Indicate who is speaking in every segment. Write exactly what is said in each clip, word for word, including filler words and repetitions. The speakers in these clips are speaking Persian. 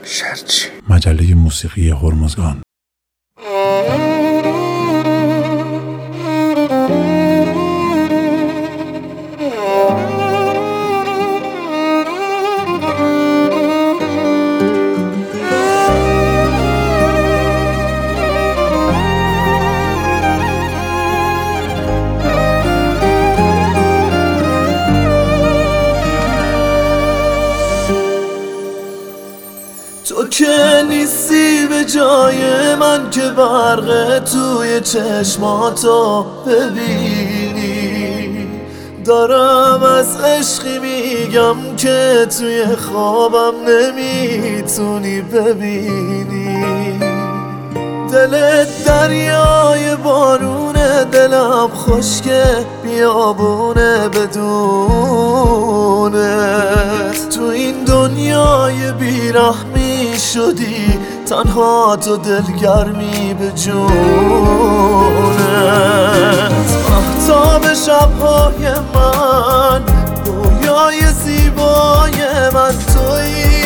Speaker 1: شرچی
Speaker 2: مجله موسیقی هرمزگان.
Speaker 3: تو که نیستی به جای من که برق توی چشماتو ببینی، دارم از عشقی میگم که توی خوابم نمیتونی ببینی. دلت دریای بارونه، دلم خشکه بیابونه بدونه. تو این دنیای بیرحمی شدی تنها تو دلگرمی به جونت. مهتاب شبهای من، رویای زیبای من تویی،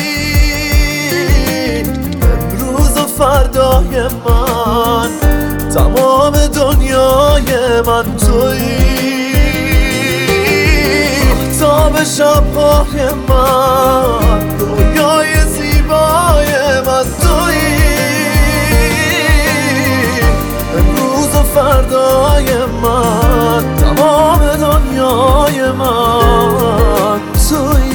Speaker 3: امروز و فردای من، تمام دنیای من تویی. مهتاب شبهای من، رویای زیبای من تویی، امروز و فردای من، تمام دنیای من تویی.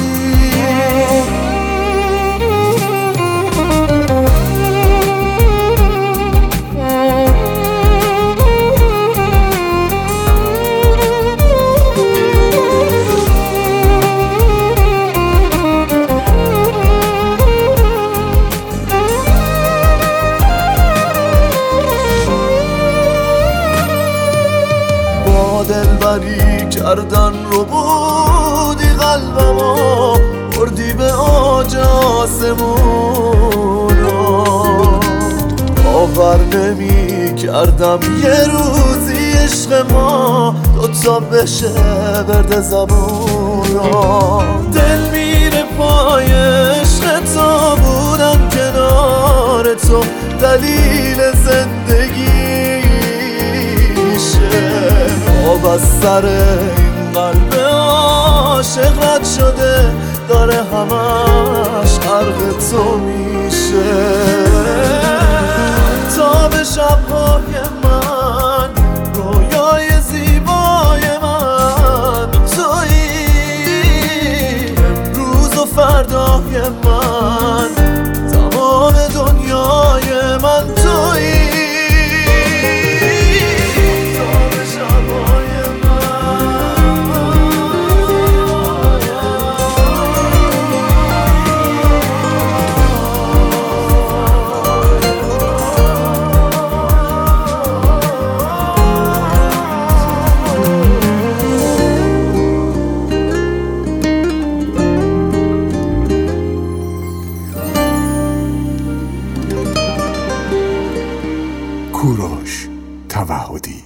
Speaker 3: دلبری کردن رو بودی قلبمو، بردی به آج آسمونو. باور نمی کردم یه روزی عشق ما دوتا بشه برد زبونو. دل میره پای عشق تو، بودم کنار تو دلیل زندگیشه. آب از سر این قلب عاشق رد شده، داره همش غرق تو میشه. تا به شبهای من، رویای زیبای من تویی، امروز و فردای من، تمام دنیای من تویی.
Speaker 1: کوروش توحدی.